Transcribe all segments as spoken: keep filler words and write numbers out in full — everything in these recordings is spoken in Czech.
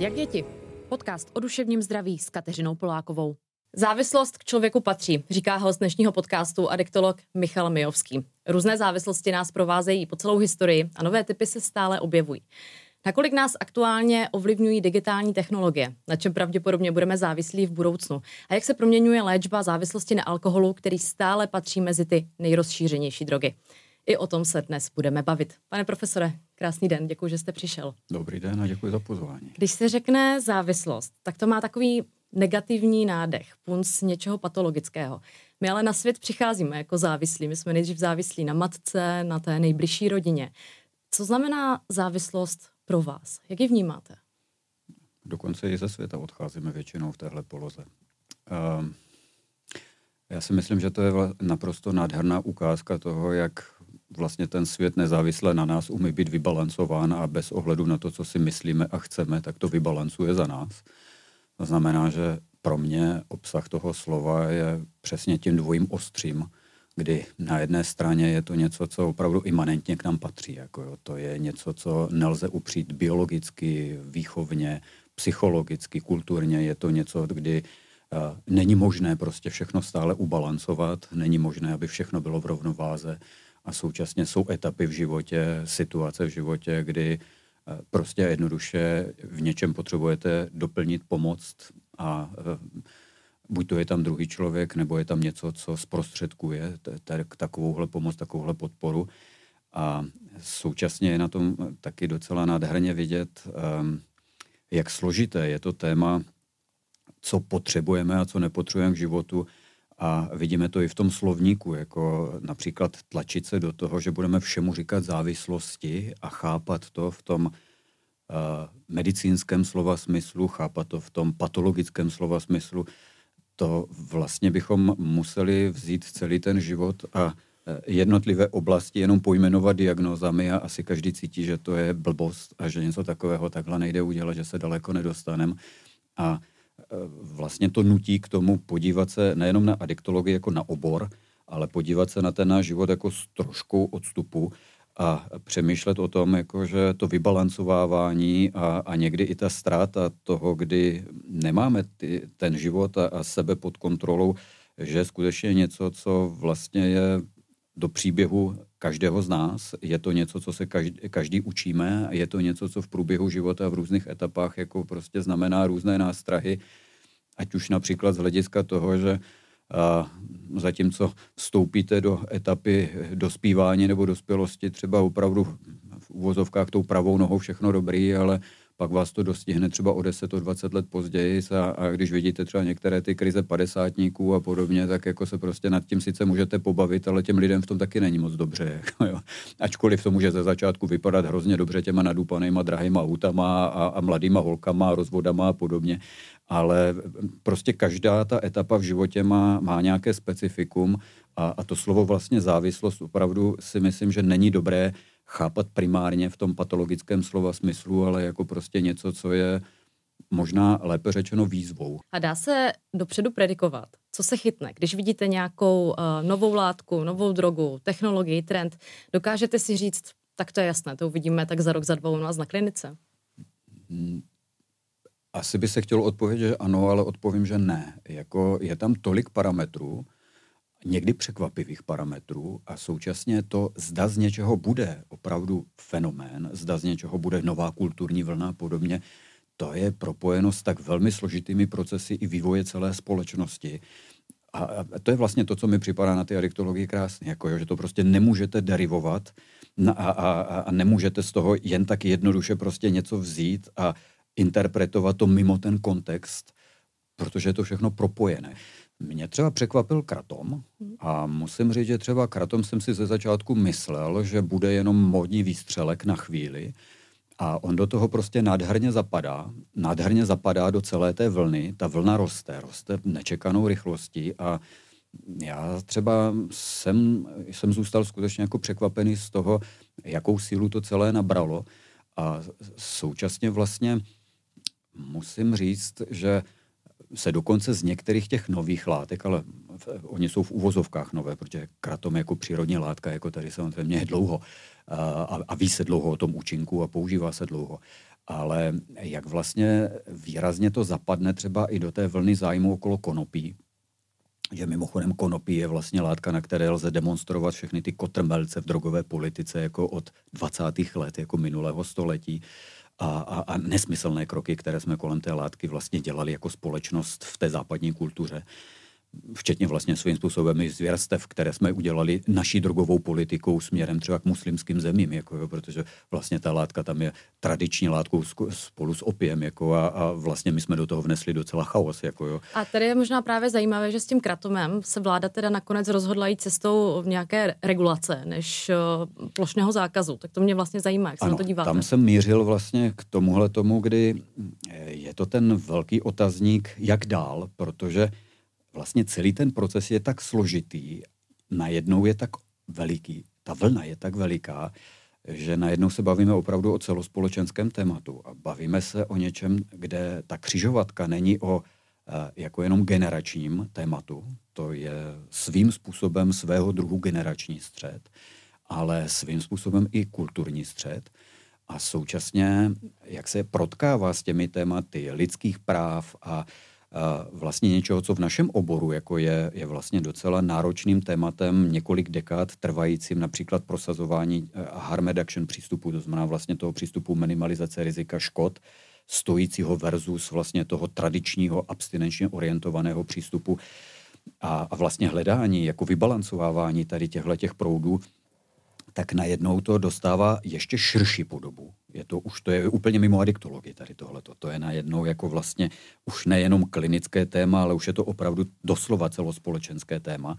Jak děti? Podcast o duševním zdraví s Kateřinou Polákovou. Závislost k člověku patří, říká host dnešního podcastu adiktolog Michal Mijovský. Různé závislosti nás provázejí po celou historii a nové typy se stále objevují. Nakolik nás aktuálně ovlivňují digitální technologie, na čem pravděpodobně budeme závislí v budoucnu a jak se proměňuje léčba závislosti na alkoholu, který stále patří mezi ty nejrozšířenější drogy. I o tom se dnes budeme bavit. Pane profesore, krásný den, děkuji, že jste přišel. Dobrý den a děkuji za pozvání. Když se řekne závislost, tak to má takový negativní nádech, punc něčeho patologického. My ale na svět přicházíme jako závislí. My jsme nejdřív závislí na matce, na té nejbližší rodině. Co znamená závislost pro vás? Jak ji vnímáte? Dokonce i ze světa odcházíme většinou v téhle poloze. Uh, já si myslím, že to je naprosto nádherná ukázka toho, jak vlastně ten svět nezávisle na nás umí být vybalancován a bez ohledu na to, co si myslíme a chceme, tak to vybalancuje za nás. To znamená, že pro mě obsah toho slova je přesně tím dvojím ostřím, kdy na jedné straně je to něco, co opravdu imanentně k nám patří. Jako jo, to je něco, co nelze upřít biologicky, výchovně, psychologicky, kulturně. Je to něco, kdy uh, není možné prostě všechno stále ubalancovat, není možné, aby všechno bylo v rovnováze a současně jsou etapy v životě, situace v životě, kdy uh, prostě jednoduše v něčem potřebujete doplnit, pomoct a uh, buď to je tam druhý člověk, nebo je tam něco, co zprostředkuje takovouhle pomoc, takovouhle podporu. A současně je na tom taky docela nádherně vidět, um, jak složité je to téma, co potřebujeme a co nepotřebujeme k životu. A vidíme to i v tom slovníku, jako například tlačit se do toho, že budeme všemu říkat závislosti a chápat to v tom uh, medicínském slova smyslu, chápat to v tom patologickém slova smyslu. To vlastně bychom museli vzít celý ten život a jednotlivé oblasti jenom pojmenovat diagnózami a asi každý cítí, že to je blbost a že něco takového takhle nejde udělat, že se daleko nedostaneme. A vlastně to nutí k tomu podívat se nejenom na adiktologii jako na obor, ale podívat se na ten náš život jako s troškou odstupu a přemýšlet o tom, jako že to vybalancovávání a, a někdy i ta ztráta toho, kdy nemáme ty, ten život a, a sebe pod kontrolou, že je skutečně něco, co vlastně je do příběhu každého z nás. Je to něco, co se každý, každý učíme, je to něco, co v průběhu života v různých etapách jako prostě znamená různé nástrahy, ať už například z hlediska toho, že a zatímco vstoupíte do etapy dospívání nebo dospělosti, třeba opravdu v uvozovkách tou pravou nohou všechno dobrý, ale pak vás to dostihne třeba o deset, o dvacet let později a, a když vidíte třeba některé ty krize padesátníků a podobně, tak jako se prostě nad tím sice můžete pobavit, ale těm lidem v tom taky není moc dobře. Jako jo. Ačkoliv to může ze začátku vypadat hrozně dobře těma nadupanýma drahýma autama a, a mladýma holkama, rozvodama a podobně, ale prostě každá ta etapa v životě má, má nějaké specifikum a, a to slovo vlastně závislost opravdu si myslím, že není dobré chápat primárně v tom patologickém slova smyslu, ale jako prostě něco, co je možná lépe řečeno výzvou. A dá se dopředu predikovat, co se chytne, když vidíte nějakou uh, novou látku, novou drogu, technologii, trend, dokážete si říct, tak to je jasné, to uvidíme tak za rok, za dva u nás na klinice? Hmm. Asi by se chtělo odpovědět, že ano, ale odpovím, že ne. Jako je tam tolik parametrů, někdy překvapivých parametrů a současně to, zda z něčeho bude opravdu fenomén, zda z něčeho bude nová kulturní vlna a podobně, to je propojeno s tak velmi složitými procesy i vývoje celé společnosti. A, a to je vlastně to, co mi připadá na ty adiktologii krásně, jako jo, že to prostě nemůžete derivovat a, a, a nemůžete z toho jen tak jednoduše prostě něco vzít a interpretovat to mimo ten kontext, protože je to všechno propojené. Mě třeba překvapil kratom a musím říct, že třeba kratom jsem si ze začátku myslel, že bude jenom módní výstřelek na chvíli a on do toho prostě nádherně zapadá, nádherně zapadá do celé té vlny, ta vlna roste, roste nečekanou rychlostí a já třeba jsem, jsem zůstal skutečně jako překvapený z toho, jakou sílu to celé nabralo a současně vlastně musím říct, že se dokonce z některých těch nových látek, ale v, oni jsou v uvozovkách nové, protože kratom jako přírodní látka, jako tady samozřejmě je dlouho a, a ví se dlouho o tom účinku a používá se dlouho. ale jak vlastně výrazně to zapadne třeba i do té vlny zájmu okolo konopí, že mimochodem konopí je vlastně látka, na které lze demonstrovat všechny ty kotrmelce v drogové politice jako od dvacátých let, jako minulého století a, a, a nesmyslné kroky, které jsme kolem té látky vlastně dělali jako společnost v té západní kultuře. Včetně vlastně svým způsobem i zvěrstev, které jsme udělali naší drogovou politikou směrem třeba k muslimským zemím, jako jo, protože vlastně ta látka tam je tradiční látkou spolu s opiem, jako a, a vlastně my jsme do toho vnesli docela chaos. Jako jo. A tady je možná právě zajímavé, že s tím kratomem se vláda teda nakonec rozhodla jít cestou nějaké regulace než uh, plošného zákazu. Tak to mě vlastně zajímá, jak se ano, na to díváte. Tam jsem mířil vlastně k tomuhle tomu, kdy je to ten velký otazník, jak dál, protože vlastně celý ten proces je tak složitý, najednou je tak veliký, ta vlna je tak veliká, že najednou se bavíme opravdu o celospolečenském tématu a bavíme se o něčem, kde ta křižovatka není o jako jenom generačním tématu, to je svým způsobem svého druhu generační střet, ale svým způsobem i kulturní střet a současně, jak se protkává s těmi tématy lidských práv a vlastně něčeho, co v našem oboru jako je, je vlastně docela náročným tématem několik dekád trvajícím, například prosazování harm reduction přístupu, to znamená vlastně toho přístupu minimalizace rizika škod, stojícího versus vlastně toho tradičního abstinenčně orientovaného přístupu a, a vlastně hledání, jako vybalancovávání tady těchto proudů, tak najednou to dostává ještě širší podobu. Je to už to je úplně mimo adiktologii tady tohleto. To je najednou jako vlastně už nejenom klinické téma, ale už je to opravdu doslova celospolečenské téma.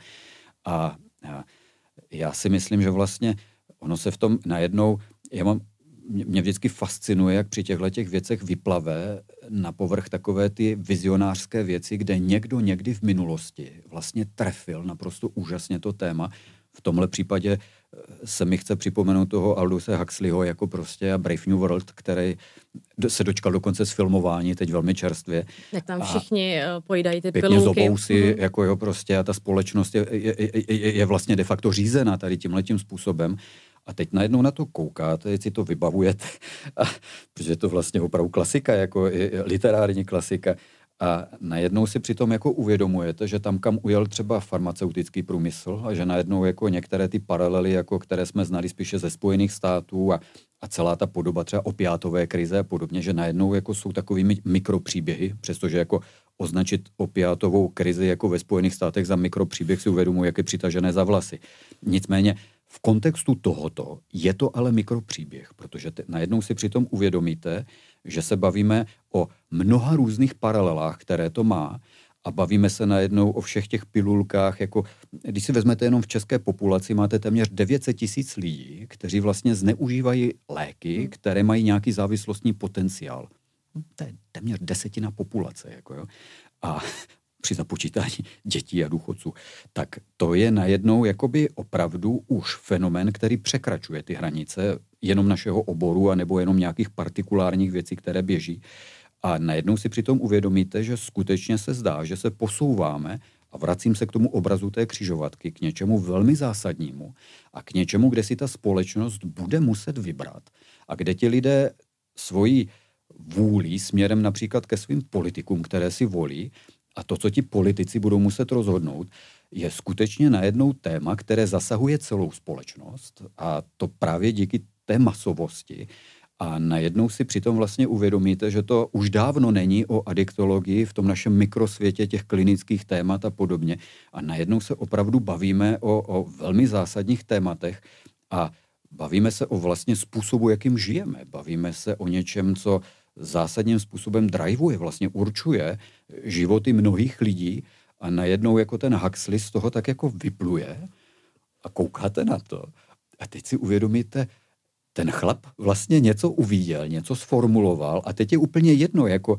A, a já si myslím, že vlastně ono se v tom najednou, já mám, mě vždycky fascinuje, jak při těchto těch věcech vyplave na povrch takové ty vizionářské věci, kde někdo někdy v minulosti vlastně trefil naprosto úžasně to téma. V tomhle případě se mi chce připomenout toho Aldose Huxleyho jako prostě a Brave New World, který se dočkal dokonce z filmování, teď velmi čerstvě. Jak tam všichni a pojídají ty pěkně pilulky. Zobou si, mm-hmm. jako jo, prostě a ta společnost je, je, je, je vlastně de facto řízená tady tímhletím způsobem. A teď najednou na to koukáte, jestli to vybavujete, a, protože je to vlastně opravdu klasika, jako je, literární klasika. A najednou si přitom jako uvědomujete, že tam, kam ujel třeba farmaceutický průmysl a že najednou jako některé ty paralely, jako které jsme znali spíše ze Spojených států a, a celá ta podoba třeba opiátové krize a podobně, že najednou jako jsou takovými mikropříběhy, přestože jako označit opiátovou krizi jako ve Spojených státech za mikropříběh si uvědomuji, jak je přitažené za vlasy. Nicméně v kontextu tohoto je to ale mikropříběh, protože te, najednou si přitom uvědomíte, že se bavíme o mnoha různých paralelách, které to má a bavíme se najednou o všech těch pilulkách, jako když si vezmete jenom v české populaci, máte téměř devět set tisíc lidí, kteří vlastně zneužívají léky, které mají nějaký závislostní potenciál. To je téměř desetina populace, jako jo. A při započítání dětí a důchodců, tak to je najednou jakoby opravdu už fenomén, který překračuje ty hranice jenom našeho oboru a nebo jenom nějakých partikulárních věcí, které běží. A najednou si přitom uvědomíte, že skutečně se zdá, že se posouváme a vracím se k tomu obrazu té křižovatky, k něčemu velmi zásadnímu a k něčemu, kde si ta společnost bude muset vybrat a kde ti lidé svojí vůlí směrem například ke svým politikům, které si volí, a to, co ti politici budou muset rozhodnout, je skutečně najednou téma, které zasahuje celou společnost a to právě díky té masovosti. A najednou si přitom vlastně uvědomíte, že to už dávno není o adiktologii v tom našem mikrosvětě těch klinických témat a podobně. A najednou se opravdu bavíme o, o velmi zásadních tématech a bavíme se o vlastně způsobu, jakým žijeme. Bavíme se o něčem, co zásadním způsobem driveuje, vlastně určuje životy mnohých lidí a najednou jako ten Huxley z toho tak jako vypluje a koukáte na to. A teď si uvědomíte, ten chlap vlastně něco uviděl, něco sformuloval a teď je úplně jedno, jako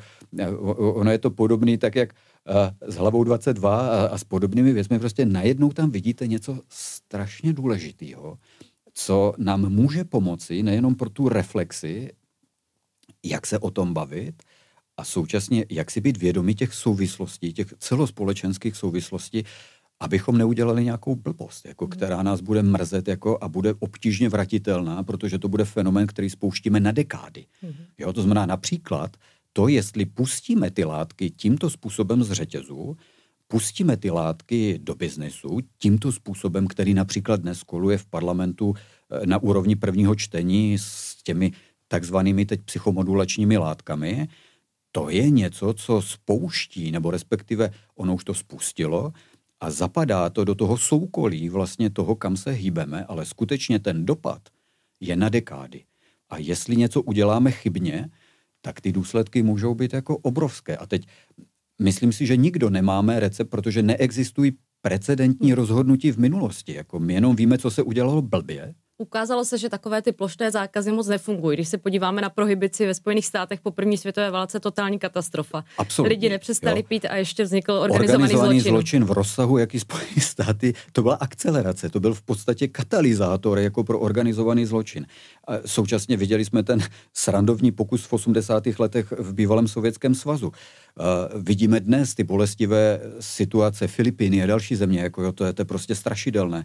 ono je to podobný tak, jak s hlavou dvacet dva a, a s podobnými věcmi, prostě najednou tam vidíte něco strašně důležitého, co nám může pomoci nejenom pro tu reflexi, jak se o tom bavit a současně jak si být vědomí těch souvislostí, těch celospolečenských souvislostí abychom neudělali nějakou blbost, jako, která nás bude mrzet jako, a bude obtížně vratitelná, protože to bude fenomén, který spouštíme na dekády. Jo, to znamená například to, jestli pustíme ty látky tímto způsobem z řetězu, pustíme ty látky do biznesu tímto způsobem, který například dnes koluje v parlamentu na úrovni prvního čtení s těmi takzvanými teď psychomodulačními látkami, to je něco, co spouští, nebo respektive ono už to spustilo a zapadá to do toho soukolí vlastně toho, kam se hýbeme, ale skutečně ten dopad je na dekády. A jestli něco uděláme chybně, tak ty důsledky můžou být jako obrovské. A teď myslím si, že nikdo nemáme recept, protože neexistují precedentní rozhodnutí v minulosti. Jako my jenom víme, co se udělalo blbě. Ukázalo se, že takové ty plošné zákazy moc nefungují. Když se podíváme na prohibici ve Spojených státech po první světové válce, totální katastrofa. Absolutně, lidi nepřestali jo. pít a ještě vznikl organizovaný, organizovaný zločin. zločin v rozsahu, jaký Spojené státy, to byla akcelerace, to byl v podstatě katalyzátor jako pro organizovaný zločin. A současně viděli jsme ten srandovní pokus v osmdesátých letech v bývalém Sovětském svazu. A vidíme dnes ty bolestivé situace Filipíny a další země, jako jo, to, je, to je prostě strašidelné.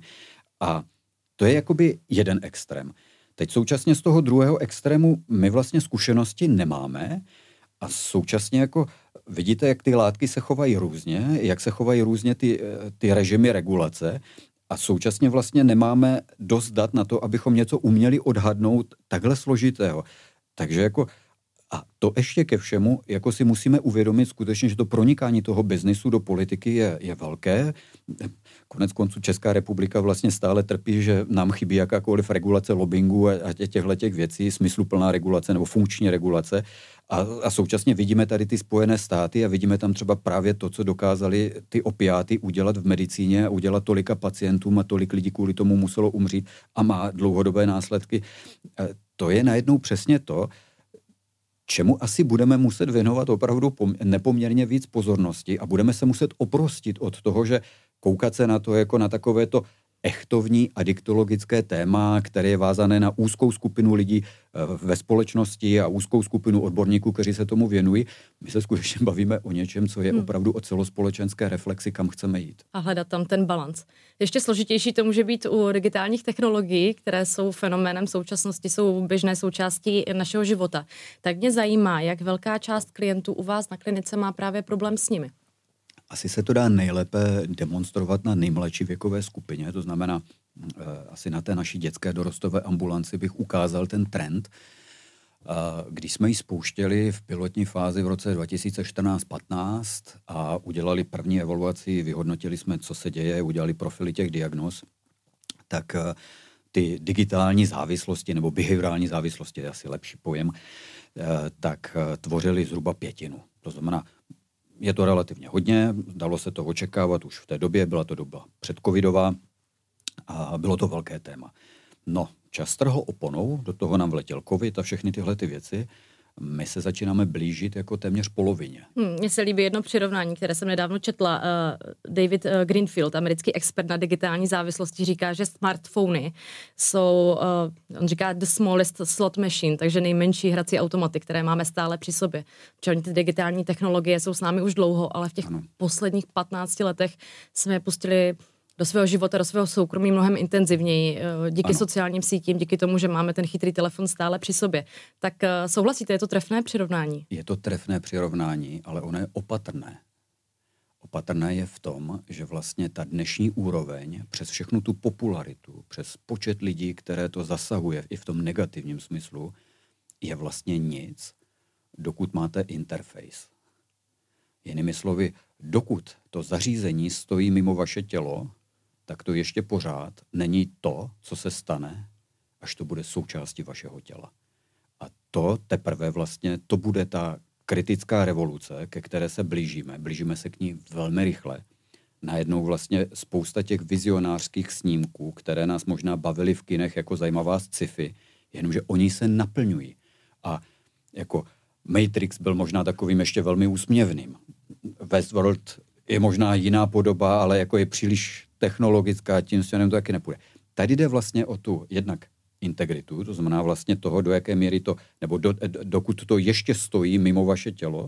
A to je jakoby jeden extrém. Teď současně z toho druhého extrému my vlastně zkušenosti nemáme a současně jako vidíte, jak ty látky se chovají různě, jak se chovají různě ty, ty režimy regulace a současně vlastně nemáme dost dat na to, abychom něco uměli odhadnout takhle složitého. Takže jako a to ještě ke všemu, jako si musíme uvědomit skutečně, že to pronikání toho biznisu do politiky je, je velké. Konec konců Česká republika vlastně stále trpí, že nám chybí jakákoliv regulace lobbingu a těchto těch věcí, smysluplná regulace nebo funkční regulace. A, a současně vidíme tady ty Spojené státy a vidíme tam třeba právě to, co dokázali ty opiáty udělat v medicíně a udělat tolika pacientům a tolik lidí kvůli tomu muselo umřít a má dlouhodobé následky. A to je najednou přesně to, čemu asi budeme muset věnovat opravdu nepoměrně víc pozornosti a budeme se muset oprostit od toho, že koukat se na to jako na takovéto echtovní adiktologické téma, které je vázané na úzkou skupinu lidí ve společnosti a úzkou skupinu odborníků, kteří se tomu věnují. My se skutečně bavíme o něčem, co je opravdu o celospolečenské reflexi, kam chceme jít. A hledat tam ten balanc. Ještě složitější to může být u digitálních technologií, které jsou fenoménem současnosti, jsou běžné součástí našeho života. Tak mě zajímá, jak velká část klientů u vás na klinice má právě problém s nimi. Asi se to dá nejlépe demonstrovat na nejmladší věkové skupině, to znamená, eh, asi na té naší dětské dorostové ambulanci bych ukázal ten trend. Eh, když jsme ji spouštěli v pilotní fázi v roce dva tisíce čtrnáct patnáct a udělali první evaluaci, vyhodnotili jsme, co se děje, udělali profily těch diagnóz, tak eh, ty digitální závislosti nebo behaviorální závislosti, je asi lepší pojem, eh, tak eh, tvořily zhruba pětinu. To znamená, je to relativně hodně, dalo se to očekávat už v té době, byla to doba předcovidová a bylo to velké téma. No, čas trhl oponou, do toho nám vletěl covid a všechny tyhle ty věci. My se začínáme blížit jako téměř polovině. Hmm, mně se líbí jedno přirovnání, které jsem nedávno četla. Uh, David uh, Greenfield, americký expert na digitální závislosti, říká, že smartfony jsou, uh, on říká the smallest slot machine, takže nejmenší hrací automaty, které máme stále při sobě. Protože ty digitální technologie jsou s námi už dlouho, ale v těch ano. posledních patnácti letech jsme je pustili do svého života, do svého soukromí mnohem intenzivněji, díky ano. sociálním sítím, díky tomu, že máme ten chytrý telefon stále při sobě. Tak souhlasíte, je to trefné přirovnání? Je to trefné přirovnání, ale ono je opatrné. Opatrné je v tom, že vlastně ta dnešní úroveň, přes všechnu tu popularitu, přes počet lidí, které to zasahuje i v tom negativním smyslu, je vlastně nic, dokud máte interface. Jinými slovy, dokud to zařízení stojí mimo vaše tělo, tak to ještě pořád není to, co se stane, až to bude součástí vašeho těla. A to teprve vlastně, to bude ta kritická revoluce, ke které se blížíme. Blížíme se k ní velmi rychle. Najednou vlastně spousta těch vizionářských snímků, které nás možná bavily v kinech jako zajímavá sci-fi, jenomže oni se naplňují. A jako Matrix byl možná takovým ještě velmi úsměvným. Westworld je možná jiná podoba, ale jako je příliš technologická, tím směrem to taky nepůjde. Tady jde vlastně o tu jednak integritu, to znamená vlastně toho, do jaké míry to, nebo do, dokud to ještě stojí mimo vaše tělo,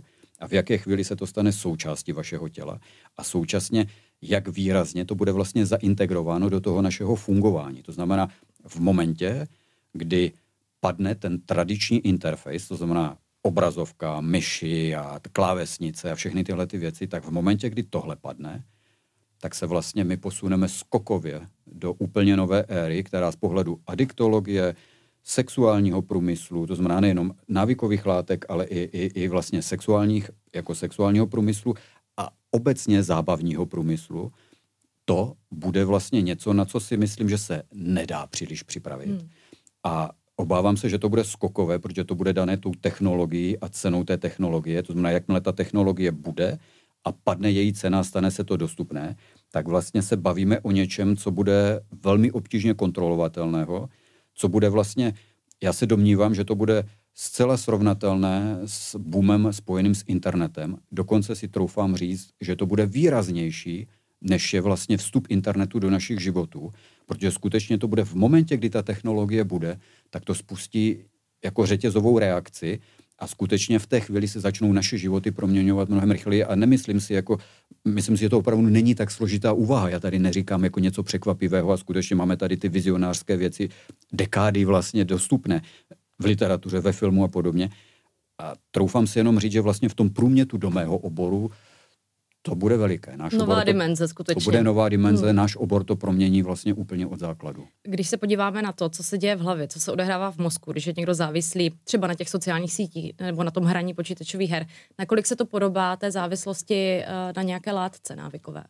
a v jaké chvíli se to stane součástí vašeho těla a současně, jak výrazně to bude vlastně zaintegrováno do toho našeho fungování. To znamená, v momentě, kdy padne ten tradiční interface, to znamená obrazovka, myši a klávesnice a všechny tyhle ty věci, tak v momentě, kdy tohle padne, tak se vlastně my posuneme skokově do úplně nové éry, která z pohledu adiktologie, sexuálního průmyslu, to znamená nejenom návykových látek, ale i, i, i vlastně sexuálních, jako sexuálního průmyslu a obecně zábavního průmyslu, to bude vlastně něco, na co si myslím, že se nedá příliš připravit. Hmm. A obávám se, že to bude skokové, protože to bude dané tou technologií a cenou té technologie. To znamená, jakmile ta technologie bude a padne její cena, stane se to dostupné, tak vlastně se bavíme o něčem, co bude velmi obtížně kontrolovatelného, co bude vlastně, já se domnívám, že to bude zcela srovnatelné s boomem spojeným s internetem. Dokonce si troufám říct, že to bude výraznější, než je vlastně vstup internetu do našich životů, protože skutečně to bude v momentě, kdy ta technologie bude, tak to spustí jako řetězovou reakci a skutečně v té chvíli se začnou naše životy proměňovat mnohem rychleji a nemyslím si, jako, myslím si, že to opravdu není tak složitá úvaha. Já tady neříkám jako něco překvapivého a skutečně máme tady ty vizionářské věci, dekády vlastně dostupné v literatuře, ve filmu a podobně. A troufám si jenom říct, že vlastně v tom průmětu do mého oboru to bude veliké. Náš nová obor dimenze, to, skutečně. To bude nová dimenze, hmm. náš obor to promění vlastně úplně od základu. Když se podíváme na to, co se děje v hlavě, co se odehrává v mozku, když je někdo závislý třeba na těch sociálních sítích nebo na tom hraní počítačových her, nakolik se to podobá té závislosti na nějaké látce návykové?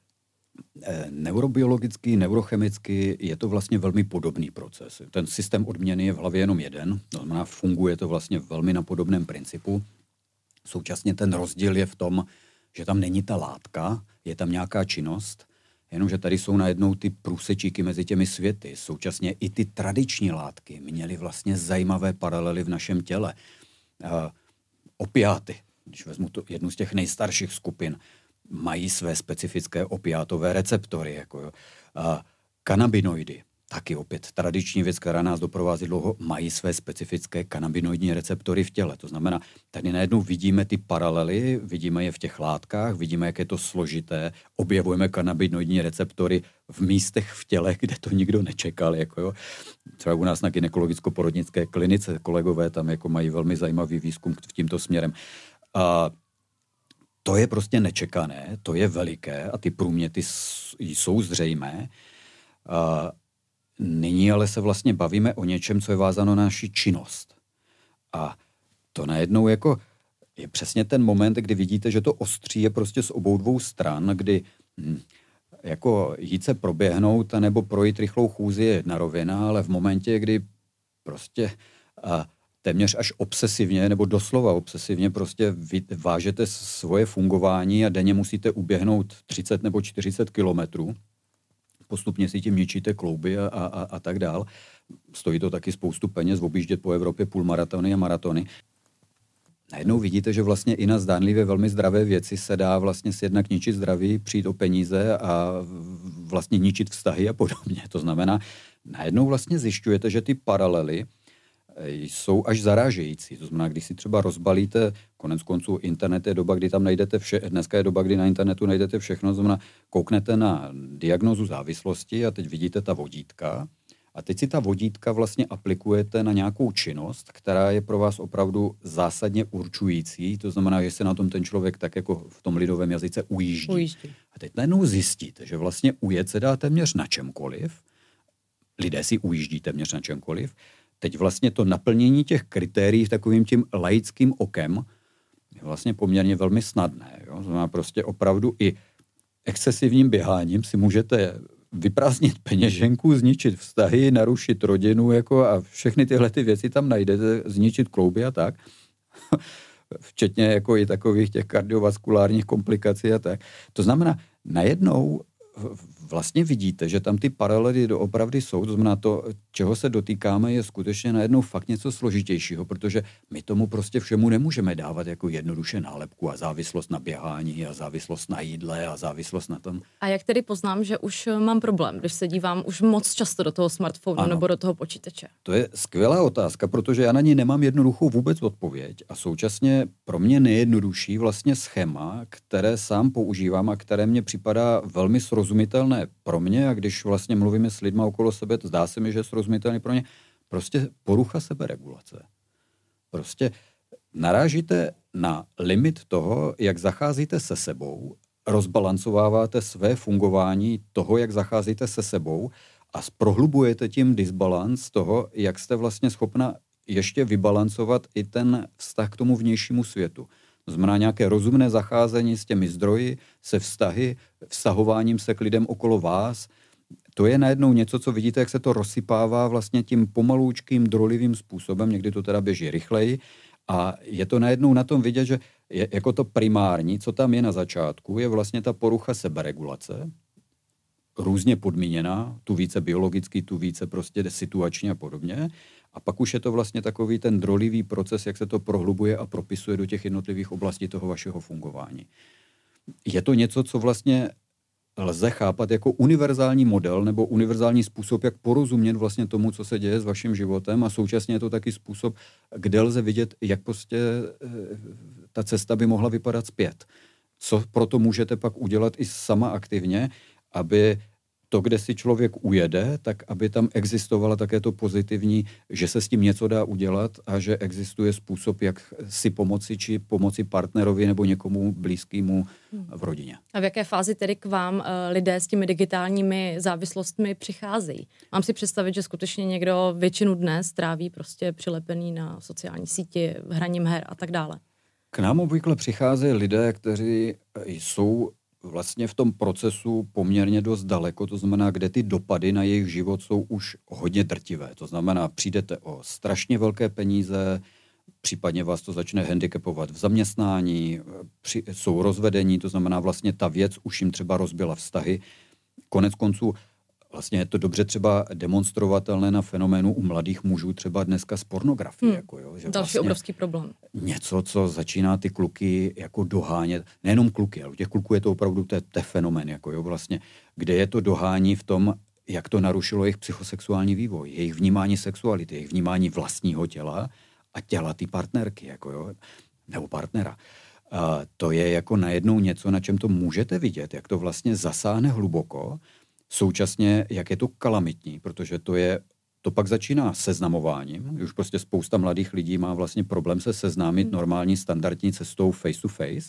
Neurobiologicky, neurochemicky je to vlastně velmi podobný proces. Ten systém odměny je v hlavě jenom jeden, to znamená, funguje to vlastně velmi na podobném principu. Současně ten rozdíl je v tom, že tam není ta látka, je tam nějaká činnost, jenomže tady jsou najednou ty průsečíky mezi těmi světy. Současně i ty tradiční látky měly vlastně zajímavé paralely v našem těle. Uh, opiáty, když vezmu to, jednu z těch nejstarších skupin, mají své specifické opiátové receptory. Jako jo. Uh, kanabinoidy, taky opět tradiční věc, která nás doprovází dlouho, mají své specifické kanabinoidní receptory v těle. To znamená, tady najednou vidíme ty paralely, vidíme je v těch látkách, vidíme, jak je to složité, objevujeme kanabinoidní receptory v místech v těle, kde to nikdo nečekal. Jako jo. Třeba u nás na gynekologicko-porodnické klinice kolegové tam jako mají velmi zajímavý výzkum tímto směrem. A to je prostě nečekané, to je veliké a ty průměty jsou zřejmé. A nyní ale se vlastně bavíme o něčem, co je vázáno na naši činnost. A to najednou jako je přesně ten moment, kdy vidíte, že to ostří je prostě z obou dvou stran, kdy hm, jako jít se proběhnout nebo projít rychlou chůzi je jedna rovina, ale v momentě, kdy prostě a, téměř až obsesivně nebo doslova obsesivně prostě vy, vážete svoje fungování a denně musíte uběhnout třicet nebo čtyřicet kilometrů, postupně si tím ničíte klouby a, a, a tak dál. Stojí to taky spoustu peněz objíždět po Evropě půlmaratony a maratony. Najednou vidíte, že vlastně i na zdánlivě velmi zdravé věci se dá vlastně jednak ničit zdraví, přijít o peníze a vlastně ničit vztahy a podobně. To znamená, najednou vlastně zjišťujete, že ty paralely jsou až zarážející. To znamená, když si třeba rozbalíte, konec konců internet je doba, kdy tam najdete vše, dneska je doba, kdy na internetu najdete všechno, to znamená, kouknete na diagnózu závislosti a teď vidíte ta vodítka a teď si ta vodítka vlastně aplikujete na nějakou činnost, která je pro vás opravdu zásadně určující, to znamená, že se na tom ten člověk tak jako v tom lidovém jazyce ujíždí. ujíždí. A teď najednou zjistíte, že vlastně ujet se dá téměř na čemkoliv, lidé si ujíždí téměř na čemkoliv. Teď vlastně to naplnění těch kritérií takovým tím laickým okem je vlastně poměrně velmi snadné. Jo? Znamená prostě opravdu i excesivním běháním si můžete vyprázdnit peněženku, zničit vztahy, narušit rodinu jako a všechny tyhle ty věci tam najdete, zničit klouby a tak. Včetně jako i takových těch kardiovaskulárních komplikací a tak. To znamená, najednou vlastně vidíte, že tam ty paralely doopravdy jsou, to znamená to, čeho se dotýkáme, je skutečně najednou fakt něco složitějšího, protože my tomu prostě všemu nemůžeme dávat jako jednoduše nálepku a závislost na běhání a závislost na jídle a závislost na tom. A jak tedy poznám, že už mám problém, když se dívám už moc často do toho smartphonu ano, nebo do toho počítače? To je skvělá otázka, protože já na ní nemám jednoduchou vůbec odpověď a současně pro mě nejjednodušší vlastně schéma, které sám používám a které mně připadá velmi srozumitelné pro mě, a když vlastně mluvíme s lidma okolo sebe, to zdá se mi, že je srozumitelné pro ně, prostě porucha seberegulace. Prostě narážíte na limit toho, jak zacházíte se sebou, rozbalancováváte své fungování toho, jak zacházíte se sebou a prohlubujete tím disbalans toho, jak jste vlastně schopna ještě vybalancovat i ten vztah k tomu vnějšímu světu. To znamená nějaké rozumné zacházení s těmi zdroji, se vztahy, vztahováním se k lidem okolo vás. To je najednou něco, co vidíte, jak se to rozsypává vlastně tím pomalůčkým, drolivým způsobem, někdy to teda běží rychleji a je to najednou na tom vidět, že je, jako to primární, co tam je na začátku, je vlastně ta porucha seberegulace, různě podmíněná, tu více biologicky, tu více prostě situačně a podobně. A pak už je to vlastně takový ten drolivý proces, jak se to prohlubuje a propisuje do těch jednotlivých oblastí toho vašeho fungování. Je to něco, co vlastně lze chápat jako univerzální model nebo univerzální způsob, jak porozumět vlastně tomu, co se děje s vaším životem a současně je to taky způsob, kde lze vidět, jak prostě ta cesta by mohla vypadat zpět. Co proto můžete pak udělat i sama aktivně, aby to, kde si člověk ujede, tak aby tam existovala také to pozitivní, že se s tím něco dá udělat a že existuje způsob, jak si pomoci, či pomoci partnerovi nebo někomu blízkému v rodině. A v jaké fázi tedy k vám uh, lidé s těmi digitálními závislostmi přicházejí? Mám si představit, že skutečně někdo většinu dne stráví prostě přilepený na sociální síti, hraním her a tak dále. K nám obvykle přicházejí lidé, kteří jsou vlastně v tom procesu poměrně dost daleko, to znamená, kde ty dopady na jejich život jsou už hodně drtivé. To znamená, přijdete o strašně velké peníze, případně vás to začne handicapovat v zaměstnání, při, jsou rozvedení, to znamená vlastně ta věc už jim třeba rozbila vztahy. Konec konců vlastně je to dobře třeba demonstrovatelné na fenoménu u mladých mužů třeba dneska z pornografie. Hmm. Jako, jo, že Další vlastně obrovský problém. Něco, co začíná ty kluky jako dohánět, nejenom kluky, ale u těch kluků je to opravdu te, te fenomén, jako jo, vlastně, kde je to dohání v tom, jak to narušilo jejich psychosexuální vývoj, jejich vnímání sexuality, jejich vnímání vlastního těla a těla ty partnerky, jako jo, nebo partnera. A to je jako najednou něco, na čem to můžete vidět, jak to vlastně zasáhne hluboko. Současně, jak je to kalamitní, protože to je, to pak začíná seznamováním. Už prostě spousta mladých lidí má vlastně problém se seznámit normální standardní cestou face to face,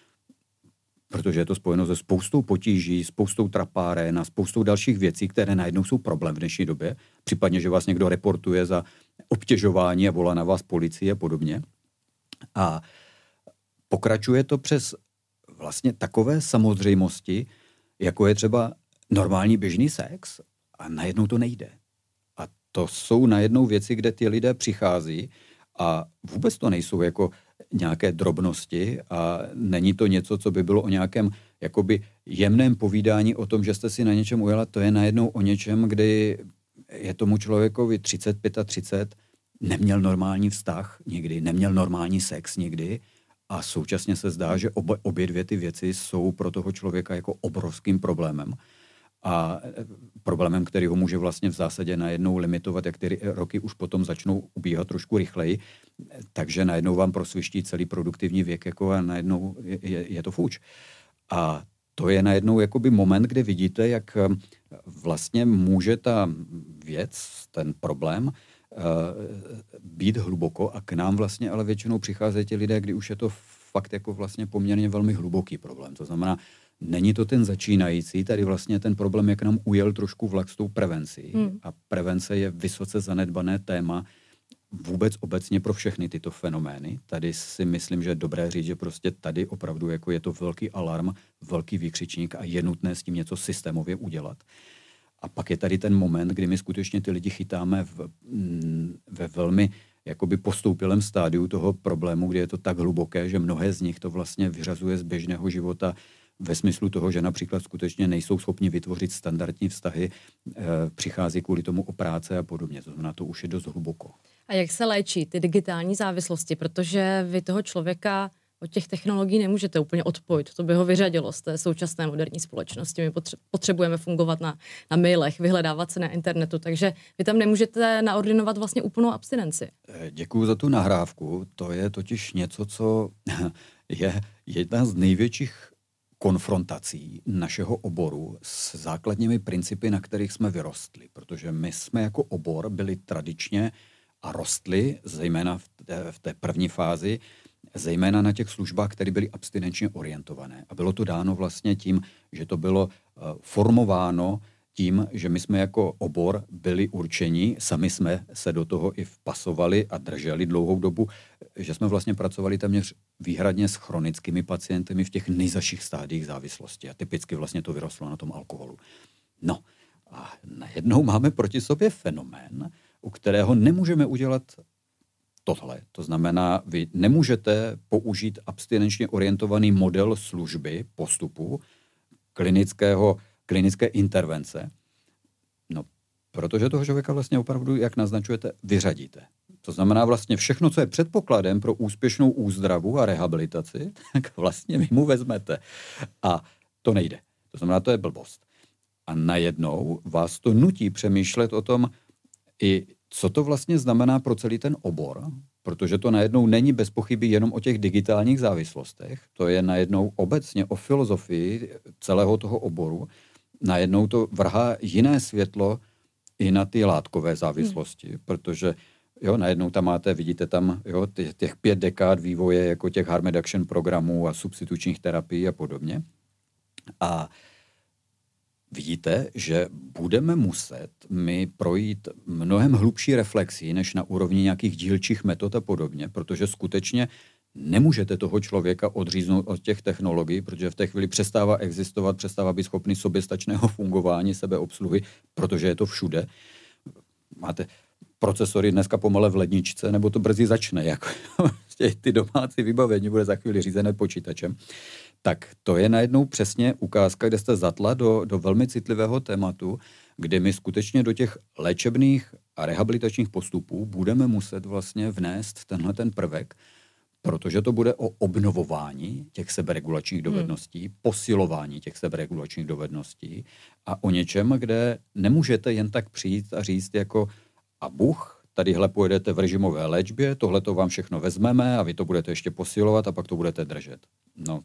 protože je to spojeno se spoustou potíží, spoustou trapáren a spoustou dalších věcí, které najednou jsou problém v dnešní době. Případně, že vás někdo reportuje za obtěžování a volá na vás policii a podobně. A pokračuje to přes vlastně takové samozřejmosti, jako je třeba normální běžný sex a najednou to nejde. A to jsou najednou věci, kde ty lidé přichází a vůbec to nejsou jako nějaké drobnosti a není to něco, co by bylo o nějakém jakoby jemném povídání o tom, že jste si na něčem ujela, to je najednou o něčem, kdy je tomu člověkovi třicet, třicet pět, neměl normální vztah nikdy, neměl normální sex nikdy a současně se zdá, že oba, obě dvě ty věci jsou pro toho člověka jako obrovským problémem. A problémem, který ho může vlastně v zásadě najednou limitovat, jak ty roky už potom začnou ubíhat trošku rychleji, takže najednou vám prosviští celý produktivní věk jako a najednou je, je to fuč. A to je najednou jakoby moment, kde vidíte, jak vlastně může ta věc, ten problém, být hluboko a k nám vlastně ale většinou přicházejí ti lidé, kdy už je to fakt jako vlastně poměrně velmi hluboký problém. To znamená, není to ten začínající, tady vlastně ten problém, jak nám ujel trošku vlak s tou prevencí. Hmm. A prevence je vysoce zanedbané téma vůbec obecně pro všechny tyto fenomény. Tady si myslím, že je dobré říct, že prostě tady opravdu jako je to velký alarm, velký výkřičník a je nutné s tím něco systémově udělat. A pak je tady ten moment, kdy my skutečně ty lidi chytáme v, ve velmi jakoby postoupilém stádiu toho problému, kdy je to tak hluboké, že mnohé z nich to vlastně vyřazuje z běžného života ve smyslu toho, že například skutečně nejsou schopni vytvořit standardní vztahy, e, přichází kvůli tomu o práce a podobně. To znamená, to už je dost hluboko. A jak se léčí ty digitální závislosti? Protože vy toho člověka od těch technologií nemůžete úplně odpojit. To by ho vyřadilo z té současné moderní společnosti. My potřebujeme fungovat na, na mailech, vyhledávat se na internetu, takže vy tam nemůžete naordinovat vlastně úplnou abstinenci. Děkuju za tu nahrávku. To je totiž něco, co je jedna z největších konfrontací našeho oboru s základními principy, na kterých jsme vyrostli. Protože my jsme jako obor byli tradičně a rostli, zejména v té, v té první fázi, zejména na těch službách, které byly abstinenčně orientované. A bylo to dáno vlastně tím, že to bylo uh, formováno tím, že my jsme jako obor byli určeni, sami jsme se do toho i vpasovali a drželi dlouhou dobu, že jsme vlastně pracovali téměř výhradně s chronickými pacienty v těch nejzaších stádiích závislosti. A typicky vlastně to vyrostlo na tom alkoholu. No a najednou máme proti sobě fenomén, u kterého nemůžeme udělat tohle. To znamená, vy nemůžete použít abstinenčně orientovaný model služby, postupu, klinického, klinické intervence, no, protože toho člověka vlastně opravdu, jak naznačujete, vyřadíte. To znamená vlastně všechno, co je předpokladem pro úspěšnou úzdravu a rehabilitaci, tak vlastně vy mu vezmete. A to nejde. To znamená, to je blbost. A najednou vás to nutí přemýšlet o tom, i co to vlastně znamená pro celý ten obor, protože to najednou není bez pochyby jenom o těch digitálních závislostech, to je najednou obecně o filozofii celého toho oboru, najednou to vrhá jiné světlo i na ty látkové závislosti, hmm. protože jo, najednou tam máte, vidíte tam jo, těch, těch pět dekád vývoje jako těch harm reduction programů a substitučních terapií a podobně. A vidíte, že budeme muset my projít mnohem hlubší reflexí než na úrovni nějakých dílčích metod a podobně, protože skutečně nemůžete toho člověka odříznout od těch technologií, protože v té chvíli přestává existovat, přestává být schopný soběstačného fungování, sebeobsluhy, protože je to všude. Máte procesory dneska pomale v ledničce, nebo to brzy začne, jako ty domácí vybavení bude za chvíli řízené počítačem. Tak to je najednou přesně ukázka, kde jste zatla do, do velmi citlivého tématu, kde my skutečně do těch léčebných a rehabilitačních postupů budeme muset vlastně vnést tenhle ten prvek, protože to bude o obnovování těch seberegulačních dovedností, hmm. posilování těch seberegulačních dovedností a o něčem, kde nemůžete jen tak přijít a říct jako a buch, tadyhle pojedete v režimové léčbě, tohle to vám všechno vezmeme a vy to budete ještě posilovat a pak to budete držet. No,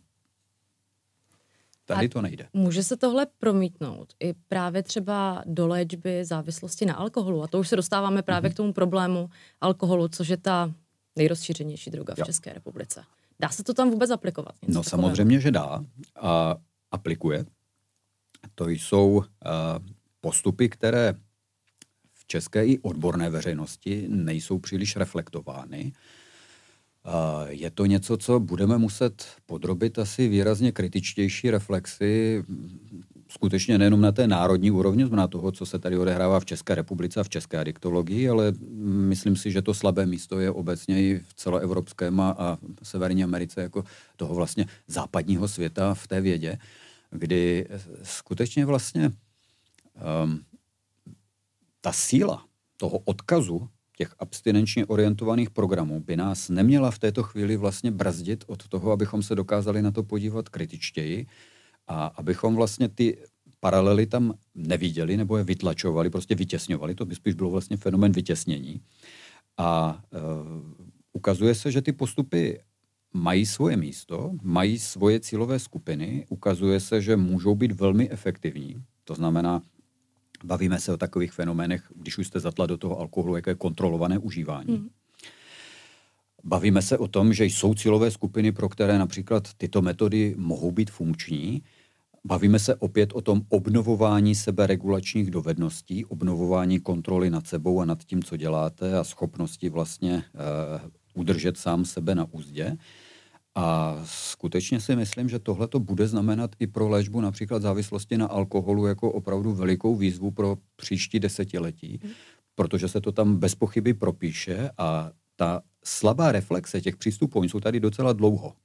tady to nejde. Může se tohle promítnout i právě třeba do léčby závislosti na alkoholu? A to už se dostáváme právě mm-hmm. k tomu problému alkoholu, což je ta nejrozšířenější droga v jo. České republice. Dá se to tam vůbec aplikovat? No takového? Samozřejmě, že dá a aplikuje. To jsou uh, postupy, které v české i odborné veřejnosti nejsou příliš reflektovány. Je to něco, co budeme muset podrobit asi výrazně kritičtější reflexi, skutečně nejenom na té národní úrovni, na toho, co se tady odehrává v České republice a v české adiktologii, ale myslím si, že to slabé místo je obecně i v celoevropském a Severní Americe jako toho vlastně západního světa v té vědě, kdy skutečně vlastně um, ta síla toho odkazu těch abstinenčně orientovaných programů by nás neměla v této chvíli vlastně brzdit od toho, abychom se dokázali na to podívat kritičtěji a abychom vlastně ty paralely tam neviděli nebo je vytlačovali, prostě vytěsňovali. To by spíš bylo vlastně fenomén vytěsnění. A e, ukazuje se, že ty postupy mají svoje místo, mají svoje cílové skupiny, ukazuje se, že můžou být velmi efektivní. To znamená, bavíme se o takových fenoménech, když už jste zatla do toho alkoholu, jaké kontrolované užívání. Hmm. Bavíme se o tom, že jsou cílové skupiny, pro které například tyto metody mohou být funkční. Bavíme se opět o tom obnovování seberegulačních dovedností, obnovování kontroly nad sebou a nad tím, co děláte a schopnosti vlastně uh, udržet sám sebe na úzdě. A skutečně si myslím, že tohle to bude znamenat i pro léčbu například závislosti na alkoholu jako opravdu velikou výzvu pro příští desetiletí, mm. protože se to tam bez pochyby propíše a ta slabá reflexe těch přístupů, oni jsou tady docela dlouho.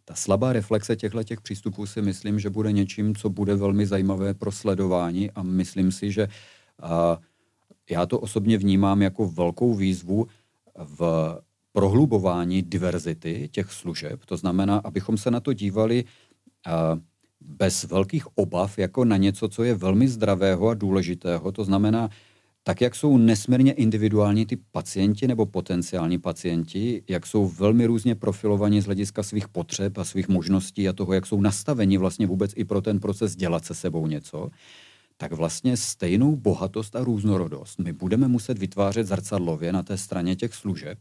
Ta slabá reflexe těchto těch přístupů si myslím, že bude něčím, co bude velmi zajímavé pro sledování a myslím si, že a, já to osobně vnímám jako velkou výzvu v prohlubování diverzity těch služeb. To znamená, abychom se na to dívali a, bez velkých obav jako na něco, co je velmi zdravého a důležitého. To znamená, tak jak jsou nesmírně individuální ty pacienti nebo potenciální pacienti, jak jsou velmi různě profilovaní z hlediska svých potřeb a svých možností a toho, jak jsou nastaveni vlastně vůbec i pro ten proces dělat se sebou něco, tak vlastně stejnou bohatost a různorodost my budeme muset vytvářet zrcadlově na té straně těch služeb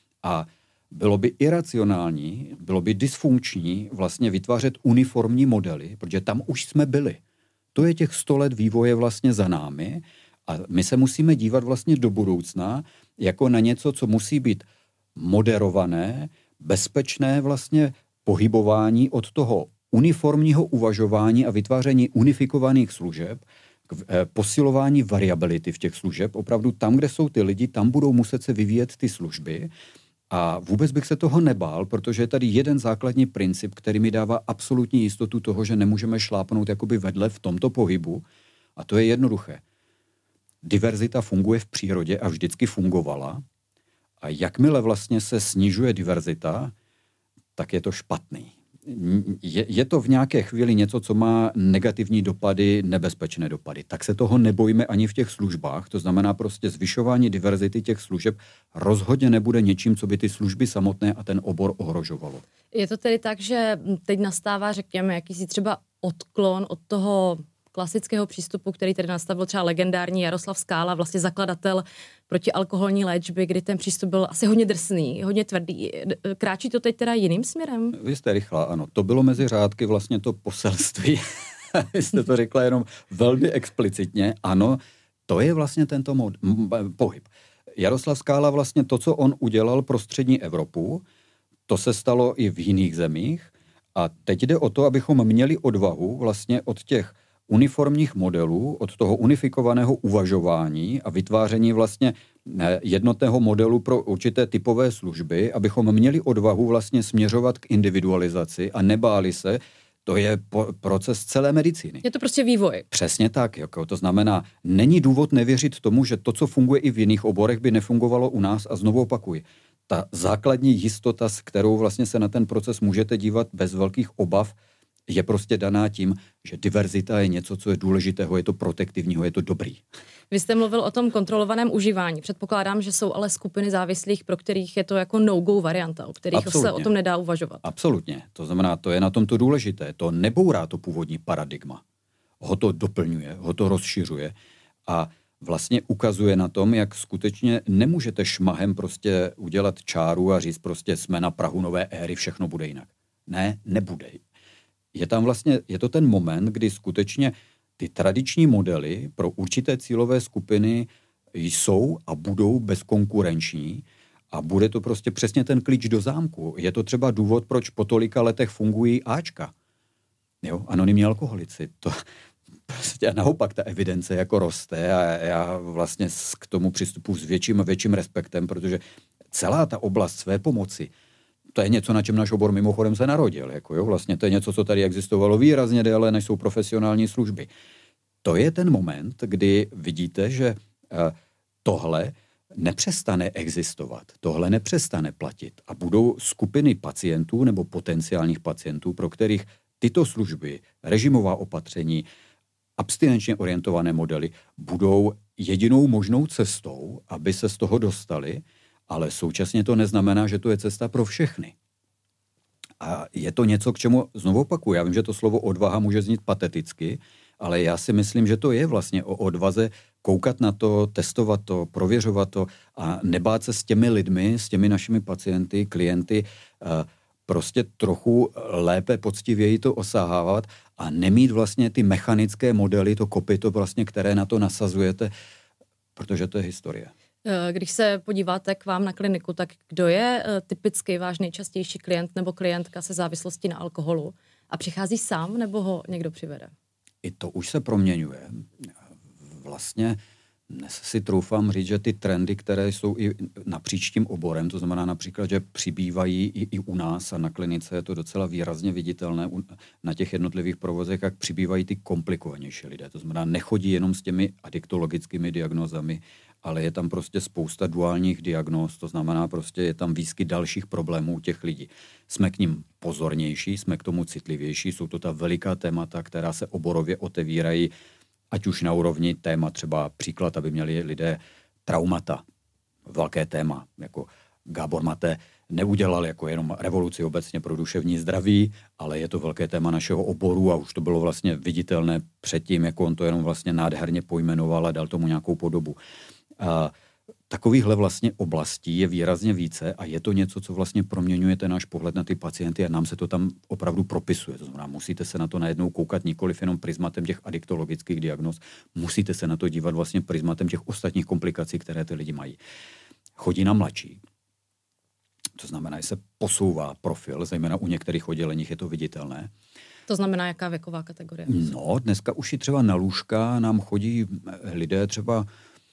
a bylo by iracionální, bylo by dysfunkční vlastně vytvářet uniformní modely, protože tam už jsme byli. To je těch sto let vývoje vlastně za námi a my se musíme dívat vlastně do budoucna jako na něco, co musí být moderované, bezpečné vlastně pohybování od toho uniformního uvažování a vytváření unifikovaných služeb k posilování variability v těch služeb. Opravdu tam, kde jsou ty lidi, tam budou muset se vyvíjet ty služby. A vůbec bych se toho nebál, protože je tady jeden základní princip, který mi dává absolutní jistotu toho, že nemůžeme šlápnout jakoby vedle v tomto pohybu. A to je jednoduché. Diverzita funguje v přírodě a vždycky fungovala. A jakmile vlastně se snižuje diverzita, tak je to špatný. Je, je to v nějaké chvíli něco, co má negativní dopady, nebezpečné dopady. Tak se toho nebojíme ani v těch službách. To znamená prostě zvyšování diverzity těch služeb rozhodně nebude něčím, co by ty služby samotné a ten obor ohrožovalo. Je to tedy tak, že teď nastává, řekněme, jakýsi třeba odklon od toho klasického přístupu, který tedy nastavil třeba legendární Jaroslav Skála, vlastně zakladatel protialkoholní léčby, kdy ten přístup byl asi hodně drsný, hodně tvrdý. Kráčí to teď teda jiným směrem? Vy jste rychlá, ano. To bylo mezi řádky vlastně to poselství. Vy jste to řekla jenom velmi explicitně. Ano, to je vlastně tento mod, m- pohyb. Jaroslav Skála vlastně to, co on udělal pro střední Evropu, to se stalo i v jiných zemích. A teď jde o to, abychom měli odvahu vlastně od těch uniformních modelů, od toho unifikovaného uvažování a vytváření vlastně jednotného modelu pro určité typové služby, abychom měli odvahu vlastně směřovat k individualizaci a nebáli se, to je po- proces celé medicíny. Je to prostě vývoj. Přesně tak, jako to znamená, není důvod nevěřit tomu, že to, co funguje i v jiných oborech, by nefungovalo u nás a znovu opakuji. Ta základní jistota, s kterou vlastně se na ten proces můžete dívat bez velkých obav, je prostě daná tím, že diverzita je něco, co je důležitého, je to protektivního, je to dobrý. Vy jste mluvil o tom kontrolovaném užívání. Předpokládám, že jsou ale skupiny závislých, pro kterých je to jako no-go varianta, o kterých Absolutně. se o tom nedá uvažovat. Absolutně. To znamená, to je na tom to důležité. To nebourá to původní paradigma. Ho to doplňuje, ho to rozšiřuje a vlastně ukazuje na tom, jak skutečně nemůžete šmahem prostě udělat čáru a říct prostě jsme na prahu nové éry, všechno bude jinak. Ne, nebude. Je tam vlastně, je to ten moment, kdy skutečně ty tradiční modely pro určité cílové skupiny jsou a budou bezkonkurenční a bude to prostě přesně ten klíč do zámku. Je to třeba důvod, proč po tolika letech fungují áčka. Jo, anonymní alkoholici. To prostě naopak ta evidence jako roste a já vlastně k tomu přistupuji s větším a větším respektem, protože celá ta oblast své pomoci, to je něco, na čem náš obor mimochodem se narodil. Jako jo, vlastně to je něco, co tady existovalo výrazně déle, než jsou profesionální služby. To je ten moment, kdy vidíte, že tohle nepřestane existovat, tohle nepřestane platit a budou skupiny pacientů nebo potenciálních pacientů, pro kterých tyto služby, režimová opatření, abstinenčně orientované modely budou jedinou možnou cestou, aby se z toho dostali, ale současně to neznamená, že to je cesta pro všechny. A je to něco, k čemu znovu opakuju. Já vím, že to slovo odvaha může znít pateticky, ale já si myslím, že to je vlastně o odvaze koukat na to, testovat to, prověřovat to a nebát se s těmi lidmi, s těmi našimi pacienty, klienty, prostě trochu lépe, poctivěji to osahávat a nemít vlastně ty mechanické modely, to kopyto vlastně, které na to nasazujete, protože to je historie. Když se podíváte k vám na kliniku, tak kdo je typicky váš nejčastější klient nebo klientka se závislostí na alkoholu? A přichází sám, nebo ho někdo přivede? I to už se proměňuje. Vlastně Dnes si troufám říct, že ty trendy, které jsou i napříč tím oborem, to znamená například, že přibývají i, i u nás a na klinice je to docela výrazně viditelné na těch jednotlivých provozech, jak přibývají ty komplikovanější lidé. To znamená, nechodí jenom s těmi adiktologickými diagnózami, ale je tam prostě spousta duálních diagnóz, to znamená prostě je tam výskyt dalších problémů těch lidí. Jsme k nim pozornější, jsme k tomu citlivější, jsou to ta veliká témata, která se oborově otevírají, ať už na úrovni téma, třeba příklad, aby měli lidé traumata, velké téma, jako Gábor Mate neudělal jako jenom revoluci obecně pro duševní zdraví, ale je to velké téma našeho oboru a už to bylo vlastně viditelné předtím, jako on to jenom vlastně nádherně pojmenoval a dal tomu nějakou podobu. A takovýchhle vlastně oblastí je výrazně více a je to něco, co vlastně proměňuje ten náš pohled na ty pacienty a nám se to tam opravdu propisuje. To znamená, musíte se na to najednou koukat nikoliv jenom prismatem těch adiktologických diagnóz, musíte se na to dívat vlastně prismatem těch ostatních komplikací, které ty lidi mají. Chodí na mladší. To znamená, že se posouvá profil, zejména u některých odděleních je to viditelné. To znamená, jaká věková kategorie? No, dneska už i třeba na lůžka nám chodí lidé třeba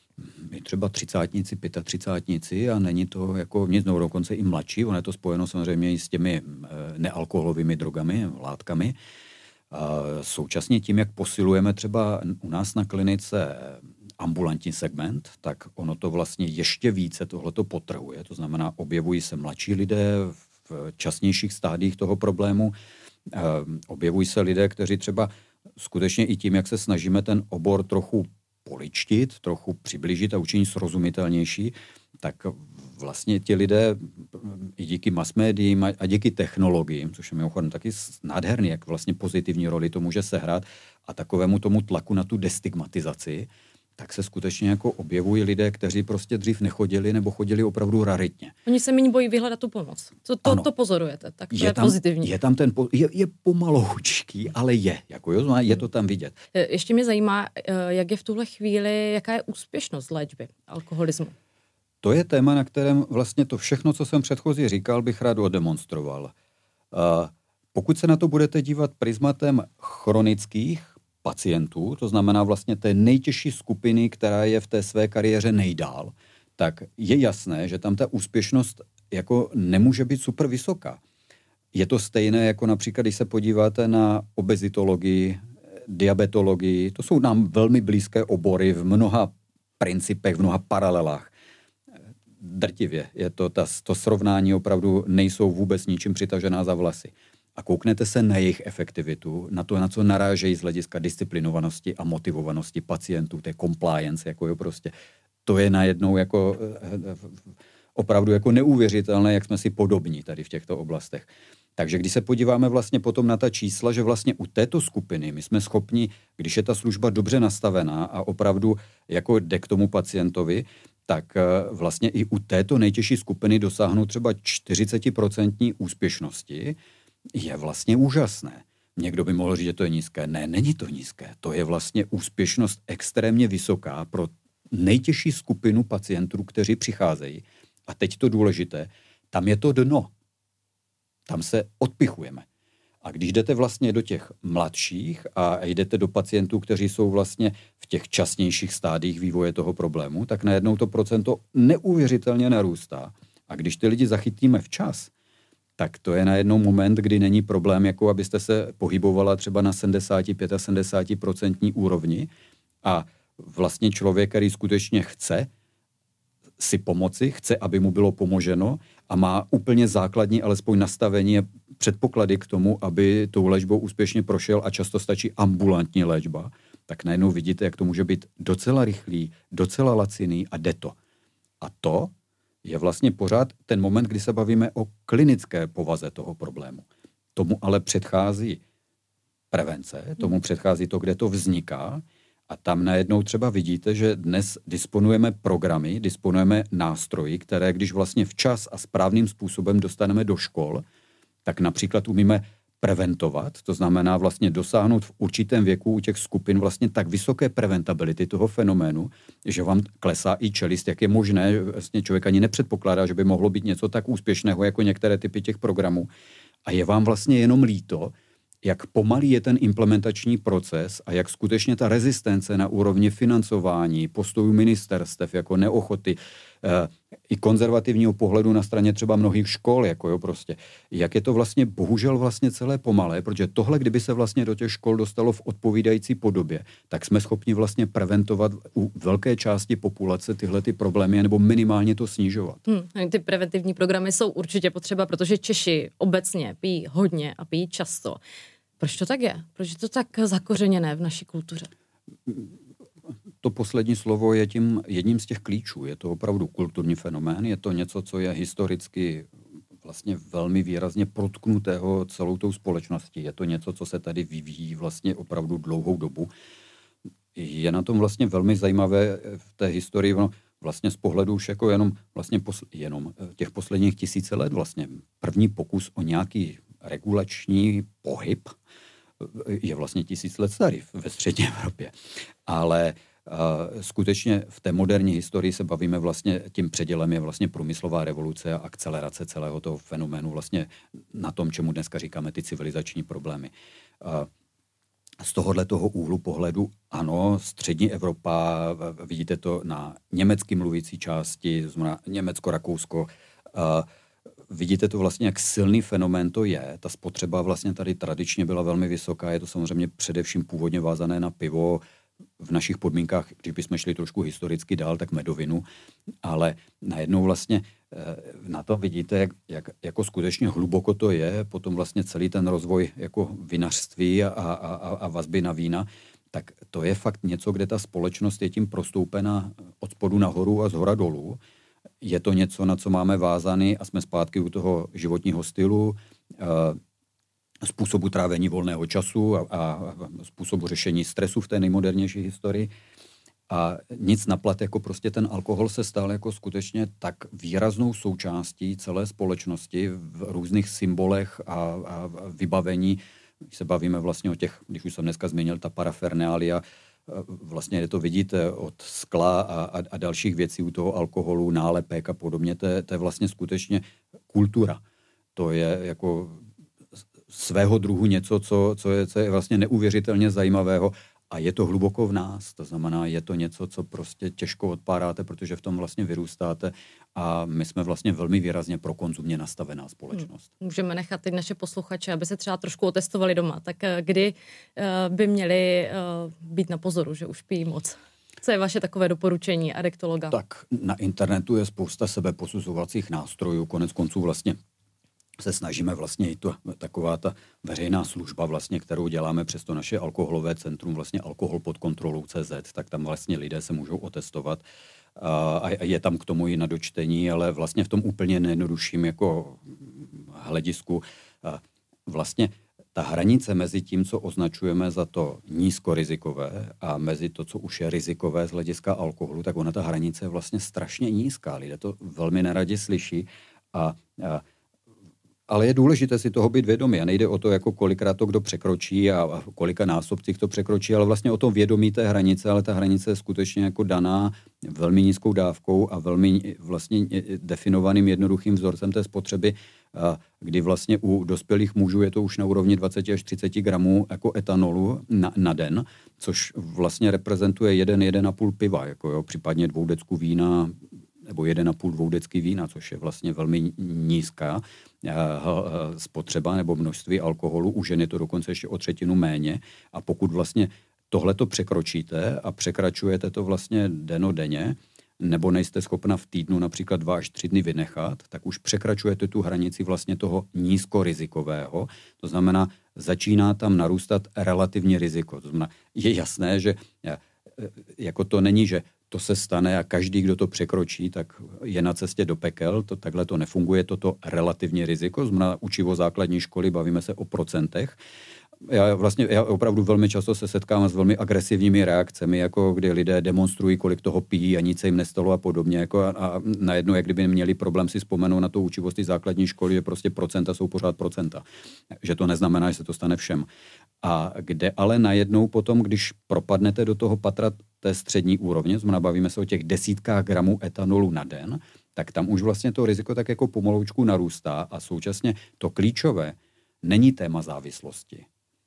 třeba třicátníci, pětatřicátníci a není to jako nic, no dokonce i mladší, ono je to spojeno samozřejmě i s těmi nealkoholovými drogami, látkami. A současně tím, jak posilujeme třeba u nás na klinice ambulantní segment, tak ono to vlastně ještě více tohleto potrhuje. To znamená, objevují se mladší lidé v časnějších stádiích toho problému, objevují se lidé, kteří třeba skutečně i tím, jak se snažíme ten obor trochu poličtit, trochu přiblížit a učinit srozumitelnější, tak vlastně ti lidé i díky mass médiím a díky technologiím, což je mimochodem taky nádherný, jak vlastně pozitivní roli to může sehrát a takovému tomu tlaku na tu destigmatizaci, tak se skutečně jako objevují lidé, kteří prostě dřív nechodili nebo chodili opravdu raritně. Oni se méně bojí vyhledat tu pomoc. Co to, to pozorujete, tak to je, je tam, pozitivní. Je tam ten, je, je pomaloučký, ale je, jako jo, je to tam vidět. Ještě mě zajímá, jak je v tuhle chvíli, jaká je úspěšnost léčby alkoholismu? To je téma, na kterém vlastně to všechno, co jsem předchozí říkal, bych rád odemonstroval. Pokud se na to budete dívat prismatem chronických pacientů, to znamená vlastně té nejtěžší skupiny, která je v té své kariéře nejdál, tak je jasné, že tam ta úspěšnost jako nemůže být super vysoká. Je to stejné jako například, když se podíváte na obezitologii, diabetologii, to jsou nám velmi blízké obory v mnoha principech, v mnoha paralelách. Drtivě je to, ta, to srovnání opravdu nejsou vůbec ničím přitažená za vlasy. A kouknete se na jejich efektivitu, na to, na co narážejí z hlediska disciplinovanosti a motivovanosti pacientů, té compliance, jako jo prostě. To je najednou jako opravdu jako neuvěřitelné, jak jsme si podobní tady v těchto oblastech. Takže když se podíváme vlastně potom na ta čísla, že vlastně u této skupiny my jsme schopni, když je ta služba dobře nastavená a opravdu jako jde k tomu pacientovi, tak vlastně i u této nejtěžší skupiny dosáhnout třeba čtyřicet procent úspěšnosti, je vlastně úžasné. Někdo by mohl říct, že to je nízké. Ne, není to nízké. To je vlastně úspěšnost extrémně vysoká pro nejtěžší skupinu pacientů, kteří přicházejí. A teď to důležité, tam je to dno. Tam se odpichujeme. A když jdete vlastně do těch mladších a jdete do pacientů, kteří jsou vlastně v těch časnějších stádiích vývoje toho problému, tak najednou to procento neuvěřitelně narůstá. A když ty lidi zachytíme včas, tak to je najednou moment, kdy není problém, jako abyste se pohybovala třeba na sedmdesát pět až sedmdesát procent úrovni a vlastně člověk, který skutečně chce si pomoci, chce, aby mu bylo pomoženo a má úplně základní alespoň nastavení a předpoklady k tomu, aby tou léčbou úspěšně prošel a často stačí ambulantní léčba, tak najednou vidíte, jak to může být docela rychlý, docela laciný a jde to. A to je vlastně pořád ten moment, kdy se bavíme o klinické povaze toho problému. Tomu ale předchází prevence, tomu předchází to, kde to vzniká a tam najednou třeba vidíte, že dnes disponujeme programy, disponujeme nástroji, které když vlastně včas a správným způsobem dostaneme do škol, tak například umíme preventovat, to znamená vlastně dosáhnout v určitém věku u těch skupin vlastně tak vysoké preventability toho fenoménu, že vám klesá i čelist, jak je možné, vlastně člověk ani nepředpokládá, že by mohlo být něco tak úspěšného jako některé typy těch programů. A je vám vlastně jenom líto, jak pomalý je ten implementační proces a jak skutečně ta rezistence na úrovni financování, postojů ministerstev, jako neochoty, eh, i konzervativního pohledu na straně třeba mnohých škol, jako jo, prostě. Jak je to vlastně bohužel vlastně celé pomalé, protože tohle, kdyby se vlastně do těch škol dostalo v odpovídající podobě, tak jsme schopni vlastně preventovat u velké části populace tyhle ty problémy, nebo minimálně to snižovat. Hmm, ty preventivní programy jsou určitě potřeba, protože Češi obecně pijí hodně a pijí často. Proč to tak je? Proč je to tak zakořeněné v naší kultuře? To poslední slovo je tím jedním z těch klíčů. Je to opravdu kulturní fenomén, je to něco, co je historicky vlastně velmi výrazně protknutého celou tou společností. Je to něco, co se tady vyvíjí vlastně opravdu dlouhou dobu. Je na tom vlastně velmi zajímavé v té historii, vlastně z pohledu už jako jenom, vlastně posl- jenom těch posledních tisíce let vlastně. První pokus o nějaký regulační pohyb je vlastně tisíc let starý ve střední Evropě. Ale uh, skutečně v té moderní historii se bavíme vlastně, tím předělem je vlastně průmyslová revoluce a akcelerace celého toho fenoménu vlastně na tom, čemu dneska říkáme ty civilizační problémy. Uh, z tohohle toho úhlu pohledu, ano, střední Evropa, vidíte to na německy mluvící části, znamená Německo, Rakousko, uh, vidíte to vlastně, jak silný fenomén to je. Ta spotřeba vlastně tady tradičně byla velmi vysoká, je to samozřejmě především původně vázané na pivo, v našich podmínkách, když bychom šli trošku historicky dál, tak medovinu, ale najednou vlastně na to vidíte, jak, jak jako skutečně hluboko to je, potom vlastně celý ten rozvoj jako vinařství a, a, a vazby na vína, tak to je fakt něco, kde ta společnost je tím prostoupena od spodu nahoru a zhora dolů. Je to něco, na co máme vázaný a jsme zpátky u toho životního stylu, způsobu trávení volného času a, a způsobu řešení stresu v té nejmodernější historii. A nic naplat, jako prostě ten alkohol se stal jako skutečně tak výraznou součástí celé společnosti v různých symbolech a, a vybavení. Když se bavíme vlastně o těch, když už jsem dneska zmínil, ta parafernália, vlastně je to vidíte od skla a, a, a dalších věcí u toho alkoholu, nálepek a podobně, to je, to je vlastně skutečně kultura. To je jako svého druhu něco, co, co, je, co je vlastně neuvěřitelně zajímavého a je to hluboko v nás. To znamená, je to něco, co prostě těžko odpáráte, protože v tom vlastně vyrůstáte a my jsme vlastně velmi výrazně prokonzumně nastavená společnost. Hmm. Můžeme nechat teď naše posluchače, aby se třeba trošku otestovali doma. Tak kdy uh, by měli uh, být na pozoru, že už pijí moc? Co je vaše takové doporučení adektologa? Tak na internetu je spousta sebeposuzovacích nástrojů, konec konců vlastně se snažíme vlastně i to, taková ta veřejná služba vlastně, kterou děláme přes to naše alkoholové centrum, vlastně alkohol pod kontrolou C Z, tak tam vlastně lidé se můžou otestovat a je tam k tomu i na dočtení, ale vlastně v tom úplně nejjednodušším jako hledisku vlastně ta hranice mezi tím, co označujeme za to nízkorizikové a mezi to, co už je rizikové z hlediska alkoholu, tak ona ta hranice je vlastně strašně nízká. Lidé to velmi neradi slyší a, a ale je důležité si toho být vědomý a nejde o to, jako kolikrát to kdo překročí a, a kolika násobcích to překročí, ale vlastně o to vědomí té hranice, ale ta hranice je skutečně jako daná velmi nízkou dávkou a velmi vlastně definovaným jednoduchým vzorcem té spotřeby, a kdy vlastně u dospělých mužů je to už na úrovni dvacet až třicet gramů jako etanolu na, na den, což vlastně reprezentuje jeden, jeden a půl piva, jako jo, případně dvou decků vína, nebo jeden a půl dvoudecky vína, což je vlastně velmi nízká spotřeba nebo množství alkoholu. U žen je to dokonce ještě o třetinu méně. A pokud vlastně tohleto překročíte a překračujete to vlastně denodenně, nebo nejste schopna v týdnu například dva až tři dny vynechat, tak už překračujete tu hranici vlastně toho nízkorizikového. To znamená, začíná tam narůstat relativní riziko. To znamená, je jasné, že jako to není, že to se stane a každý, kdo to překročí, tak je na cestě do pekel. To, takhle to nefunguje, toto relativní riziko. Znamená učivo základní školy, bavíme se o procentech. Já vlastně já opravdu velmi často se setkám s velmi agresivními reakcemi, jako kdy lidé demonstrují, kolik toho pijí a nic se jim nestalo a podobně. Jako a, a najednou, jak kdyby měli problém si vzpomenout na to učivo z té základní školy, že prostě procenta jsou pořád procenta. Že to neznamená, že se to stane všem. A kde ale najednou potom, když propadnete do toho patra té střední úrovně, znamená bavíme se o těch desítkách gramů etanolu na den, tak tam už vlastně to riziko tak jako pomaloučku narůstá a současně to klíčové není téma závislosti.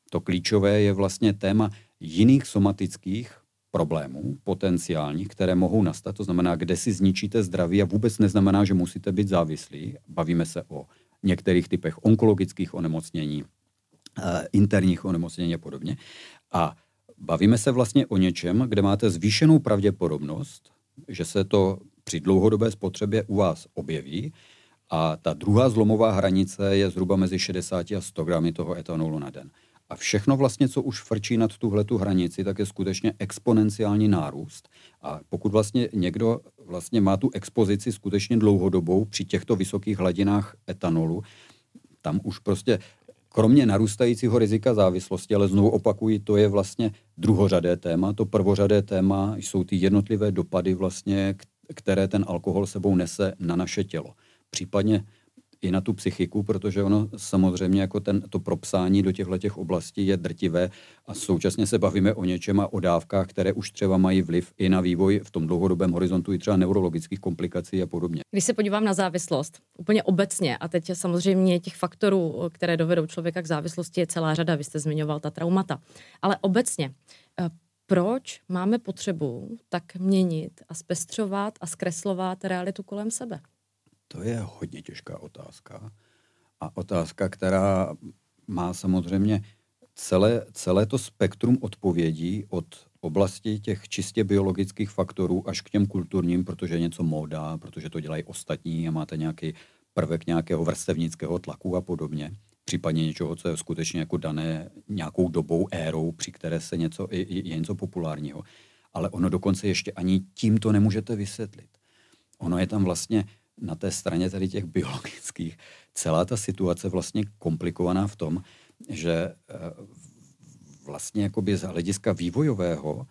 To klíčové je vlastně téma jiných somatických problémů, potenciálních, které mohou nastat. To znamená, kde si zničíte zdraví a vůbec neznamená, že musíte být závislí. Bavíme se o některých typech onkologických onemocnění, interních onemocnění a podobně. A bavíme se vlastně o něčem, kde máte zvýšenou pravděpodobnost, že se to při dlouhodobé spotřebě u vás objeví. A ta druhá zlomová hranice je zhruba mezi šedesáti a sto gramy toho etanolu na den. A všechno vlastně, co už frčí nad tuhletu hranici, tak je skutečně exponenciální nárůst. A pokud vlastně někdo vlastně má tu expozici skutečně dlouhodobou při těchto vysokých hladinách etanolu, tam už prostě kromě narůstajícího rizika závislosti, ale znovu opakuji, to je vlastně druhořadé téma. To prvořadé téma jsou ty jednotlivé dopady vlastně, které ten alkohol sebou nese na naše tělo. Případně i na tu psychiku, protože ono samozřejmě jako ten, to propsání do těchto oblastí je drtivé a současně se bavíme o něčem a o dávkách, které už třeba mají vliv i na vývoj v tom dlouhodobém horizontu i třeba neurologických komplikací a podobně. Když se podívám na závislost, úplně obecně, a teď samozřejmě těch faktorů, které dovedou člověka k závislosti, je celá řada, vy jste zmiňoval ta traumata, ale obecně, proč máme potřebu tak měnit a zpestřovat a zkreslovat realitu kolem sebe? To je hodně těžká otázka. A otázka, která má samozřejmě celé, celé to spektrum odpovědí od oblasti těch čistě biologických faktorů až k těm kulturním, protože je něco móda, protože to dělají ostatní a máte nějaký prvek nějakého vrstevnického tlaku a podobně. Případně něčeho, co je skutečně jako dané nějakou dobou, érou, při které se něco, je, je něco populárního. Ale ono dokonce ještě ani tím to nemůžete vysvětlit. Ono je tam vlastně na té straně tady těch biologických celá ta situace vlastně komplikovaná v tom, že vlastně jakoby z hlediska vývojového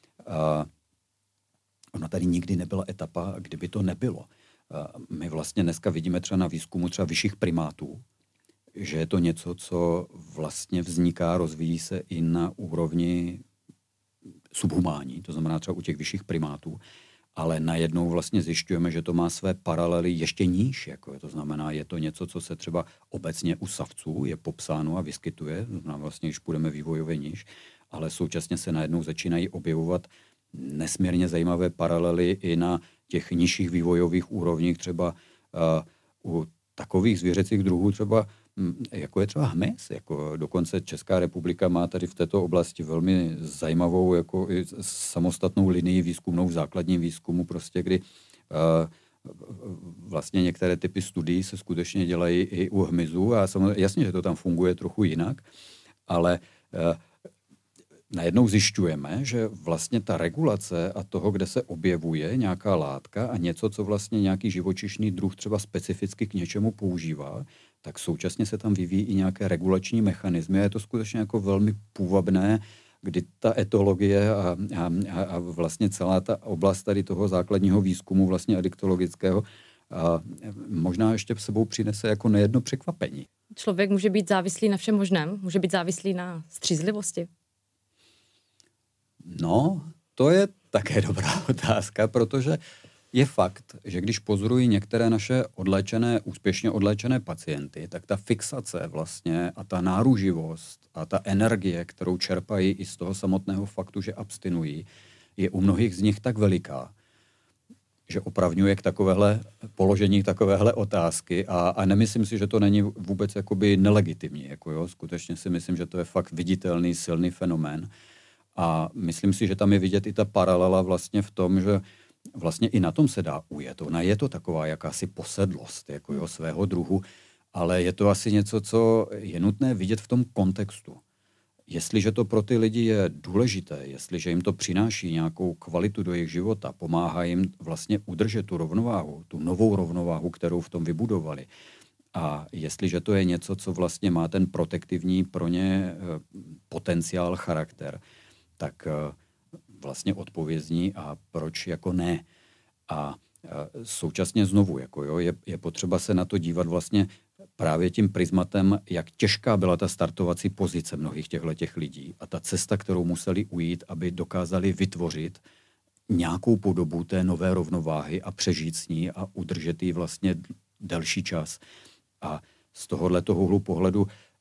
ono tady nikdy nebyla etapa, kdyby to nebylo. My vlastně dneska vidíme třeba na výzkumu třeba vyšších primátů, že je to něco, co vlastně vzniká, rozvíjí se i na úrovni subhumání, to znamená třeba u těch vyšších primátů, ale najednou vlastně zjišťujeme, že to má své paralely ještě níž. Jako je, to znamená, je to něco, co se třeba obecně u savců je popsáno a vyskytuje, to znamená vlastně, když půjdeme vývojově níž, ale současně se najednou začínají objevovat nesmírně zajímavé paralely i na těch nižších vývojových úrovních, třeba uh, u takových zvěřecích druhů třeba jako je třeba hmyz, jako dokonce Česká republika má tady v této oblasti velmi zajímavou jako i samostatnou linii výzkumnou v základním výzkumu, prostě kdy uh, vlastně některé typy studií se skutečně dělají i u hmyzu a samozřejmě jasně, že to tam funguje trochu jinak, ale uh, najednou zjišťujeme, že vlastně ta regulace a toho, kde se objevuje nějaká látka a něco, co vlastně nějaký živočišný druh třeba specificky k něčemu používá, tak současně se tam vyvíjí i nějaké regulační mechanismy a je to skutečně jako velmi půvabné, kdy ta etologie a, a, a vlastně celá ta oblast tady toho základního výzkumu vlastně adiktologického a možná ještě v sebou přinese jako nejedno překvapení. Člověk může být závislý na všem možném, může být závislý na střízlivosti. No, to je také dobrá otázka, protože je fakt, že když pozorují některé naše odléčené, úspěšně odléčené pacienty, tak ta fixace vlastně a ta náruživost a ta energie, kterou čerpají i z toho samotného faktu, že abstinují, je u mnohých z nich tak veliká, že opravňuje k takovéhle položení takovéhle otázky a, a nemyslím si, že to není vůbec jakoby nelegitimní. Jako jo. Skutečně si myslím, že to je fakt viditelný, silný fenomén. A myslím si, že tam je vidět i ta paralela vlastně v tom, že vlastně i na tom se dá ujet. Ona je to taková jakási posedlost jako jo, svého druhu, ale je to asi něco, co je nutné vidět v tom kontextu. Jestliže to pro ty lidi je důležité, jestliže jim to přináší nějakou kvalitu do jejich života, pomáhá jim vlastně udržet tu rovnováhu, tu novou rovnováhu, kterou v tom vybudovali. A jestliže to je něco, co vlastně má ten protektivní pro ně potenciál, charakter, tak vlastně odpovězní a proč jako ne. A současně znovu, jako jo, je, je potřeba se na to dívat vlastně právě tím prismatem, jak těžká byla ta startovací pozice mnohých těchto lidí a ta cesta, kterou museli ujít, aby dokázali vytvořit nějakou podobu té nové rovnováhy a přežít s ní a udržet ji vlastně delší čas. A z tohohletoho úhlu pohledu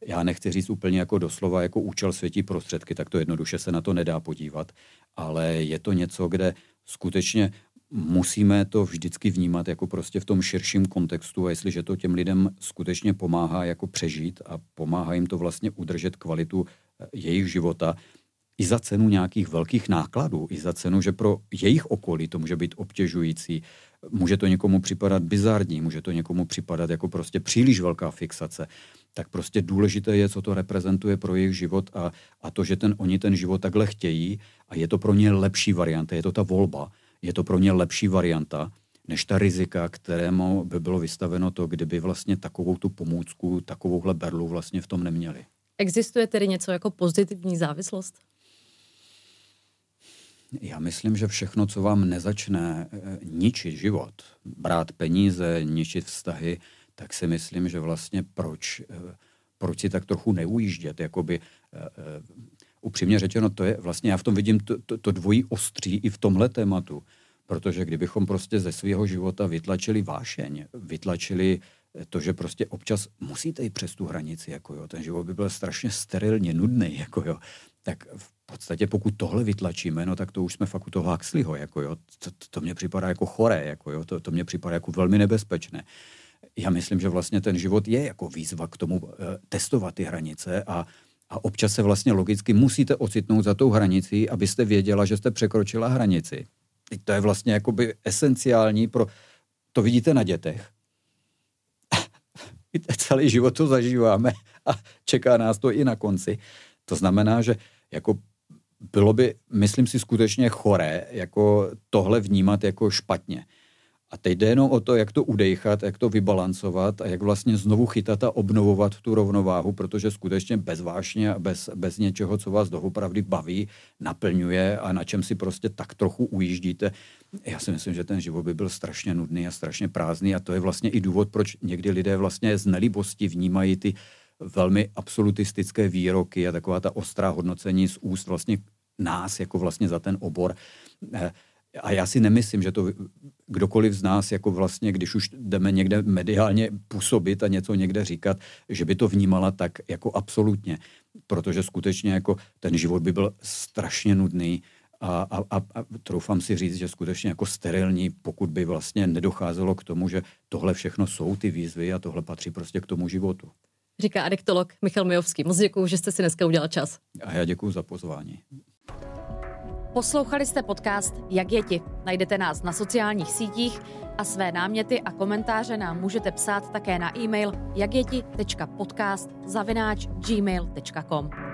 Já nechci říct úplně jako doslova jako účel světí prostředky, tak to jednoduše se na to nedá podívat, ale je to něco, kde skutečně musíme to vždycky vnímat jako prostě v tom širším kontextu a jestliže to těm lidem skutečně pomáhá jako přežít a pomáhá jim to vlastně udržet kvalitu jejich života i za cenu nějakých velkých nákladů, i za cenu, že pro jejich okolí to může být obtěžující, může to někomu připadat bizarní, může to někomu připadat jako prostě příliš velká fixace, tak prostě důležité je, co to reprezentuje pro jejich život a, a to, že ten, oni ten život takhle chtějí a je to pro ně lepší varianta, je to ta volba, je to pro ně lepší varianta, než ta rizika, kterému by bylo vystaveno to, kdyby vlastně takovou tu pomůcku, takovouhle berlu vlastně v tom neměli. Existuje tedy něco jako pozitivní závislost? Já myslím, že všechno, co vám nezačne ničit život, brát peníze, ničit vztahy, tak si myslím, že vlastně proč, proč si tak trochu neujíždět, jakoby upřímně řečeno, to je vlastně, já v tom vidím to, to, to dvojí ostří i v tomhle tématu, protože kdybychom prostě ze svého života vytlačili vášeň, vytlačili to, že prostě občas musíte jít přes tu hranici, jako jo, ten život by byl strašně sterilně nudný, jako jo, tak v podstatě pokud tohle vytlačíme, no tak to už jsme fakt u toho Huxleyho, jako jo, to, to mně připadá jako choré, jako jo, to, to mně připadá jako velmi nebezpečné. Já myslím, že vlastně ten život je jako výzva k tomu e, testovat ty hranice a A občas se vlastně logicky musíte ocitnout za tou hranicí, abyste věděla, že jste překročila hranici. To je vlastně jakoby esenciální pro... To vidíte na dětech. Celý život to zažíváme a čeká nás to i na konci. To znamená, že jako bylo by, myslím si, skutečně choré jako tohle vnímat jako špatně. A teď jde jenom o to, jak to udejchat, jak to vybalancovat a jak vlastně znovu chytat a obnovovat tu rovnováhu, protože skutečně bez vášně a bez, bez něčeho, co vás doopravdy baví, naplňuje a na čem si prostě tak trochu ujíždíte. Já si myslím, že ten život by byl strašně nudný a strašně prázdný a to je vlastně i důvod, proč někdy lidé vlastně z nelibosti vnímají ty velmi absolutistické výroky a taková ta ostrá hodnocení z úst vlastně nás, jako vlastně za ten obor. A já si nemyslím, že to kdokoliv z nás, jako vlastně, když už jdeme někde mediálně působit a něco někde říkat, že by to vnímala tak jako absolutně. Protože skutečně jako ten život by byl strašně nudný a, a, a, a troufám si říct, že skutečně jako sterilní, pokud by vlastně nedocházelo k tomu, že tohle všechno jsou ty výzvy a tohle patří prostě k tomu životu. Říká adiktolog Michal Mijovský. Moc děkuju, že jste si dneska udělal čas. A já děkuju za pozvání. Poslouchali jste podcast Jak je ti? Najdete nás na sociálních sítích a své náměty a komentáře nám můžete psát také na e-mail jakjeti tečka podcast zavináč gmail tečka com.